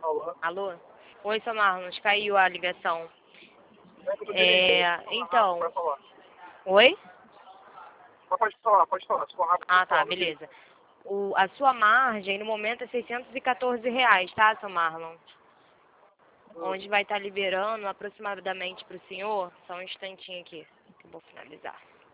Alô? Alô? Oi, seu Marlon, caiu a ligação. Então... Pode falar. Oi? Pode falar. Se for rápido, Ah, pode tá, falar. beleza. A sua margem, no momento, é R$ 614, tá, seu Marlon? Onde vai estar liberando aproximadamente para o senhor, só um instantinho aqui, que eu vou finalizar.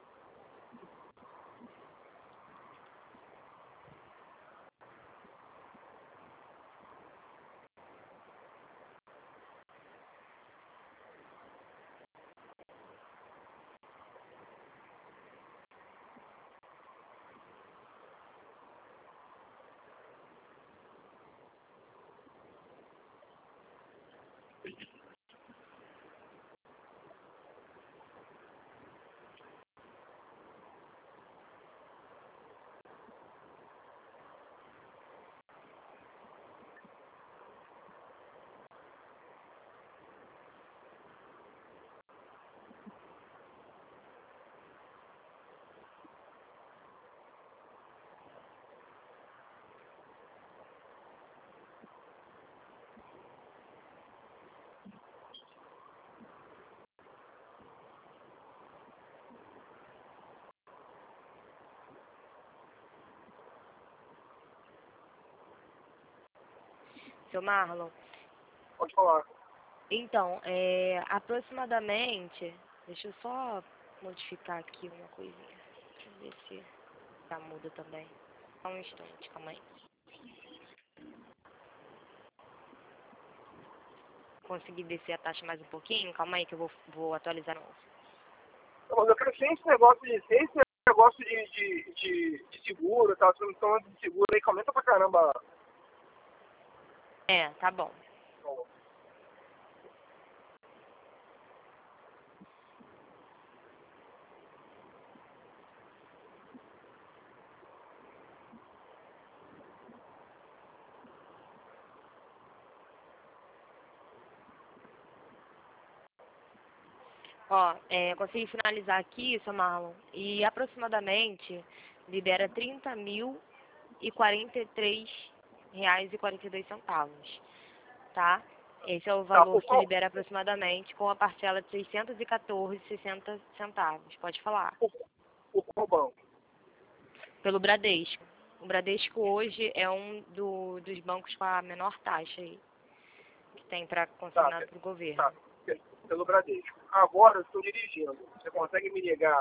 Seu Marlon, Pode falar. então, aproximadamente, deixa eu só modificar aqui uma coisinha, deixa eu ver se já muda também. Só um instante, calma aí. Consegui descer a taxa mais um pouquinho? Calma aí que eu vou atualizar novo. Mas eu quero sem esse negócio de seguro e tal. Você não toma de seguro aí, que aumenta pra caramba. Tá bom. Ó, consegui finalizar aqui, seu Marlon, e aproximadamente libera R$ 30.043,42, tá? Esse é o valor que libera aproximadamente com a parcela de 614,60 centavos. Pode falar. Por qual banco? Pelo Bradesco. O Bradesco hoje é um dos bancos com a menor taxa aí, que tem para consignado para o governo. Tá, pelo Bradesco. Agora eu estou dirigindo. Você consegue me ligar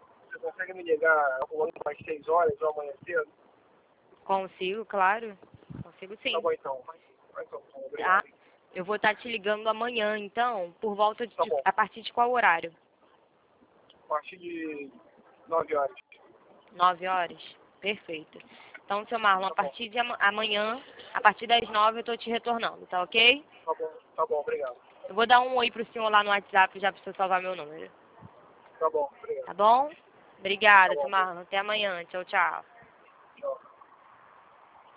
hoje às 6 horas ou amanhã cedo? Consigo, claro. Consigo sim. Tá bom então. Tá? Obrigado. Eu vou estar te ligando amanhã, então, por volta de... Tá bom. A partir de qual horário? A partir de 9 horas. 9 horas? Perfeito. Então, seu Marlon, a partir de amanhã, a partir das 9 eu tô te retornando, tá ok? Tá bom, obrigado. Eu vou dar um oi pro senhor lá no WhatsApp já pra você salvar meu número. Tá bom, obrigado. Tá bom? Obrigada, Tá bom. seu Marlon. Até amanhã. Tchau, tchau.